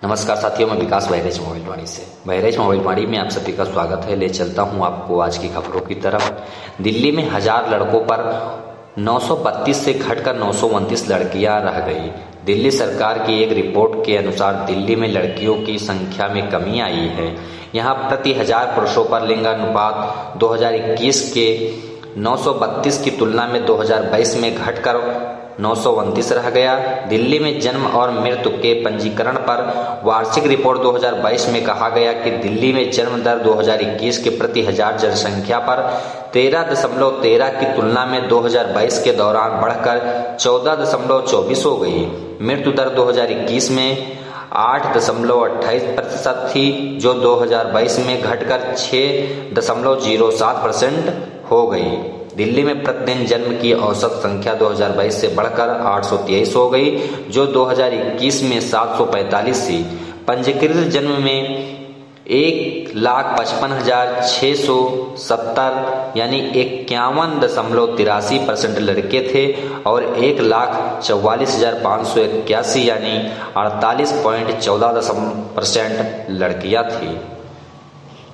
नमस्कार साथियों, मैं विकास बहराइच मोबाइल वाणी से। बहराइच मोबाइल वाणी में आप सभी का स्वागत है। ले चलता हूं आपको आज की खबरों की तरफ। दिल्ली में 1000 लड़कों पर 932 से घटकर 929 लड़कियां रह गई। दिल्ली सरकार की एक रिपोर्ट के अनुसार दिल्ली में लड़कियों की संख्या में कमी आई है। यहां प्रति 1000 पुरुषों पर लिंगानुपात 2021 के 932 की तुलना में 2022 में घटकर 929 रह गया। दिल्ली में जन्म और मृत्यु के पंजीकरण पर वार्षिक रिपोर्ट 2022 में कहा गया कि दिल्ली में जन्म दर 2021 के प्रति 1000 जनसंख्या पर 13.13 की तुलना में 2022 के दौरान बढ़कर 14.24 हो गई। मृत्यु दर 2021 में 8.28% थी, जो 2022 में घटकर 6.07% हो गई। दिल्ली में प्रतिदिन जन्म की औसत संख्या 2022 से बढ़कर 823 हो गई, जो 2021 में 745 थी। पंजीकृत जन्म में 1,55,670 यानी 51.83% लड़के थे और 1,44,581 यानी 48.14% लड़कियां थी।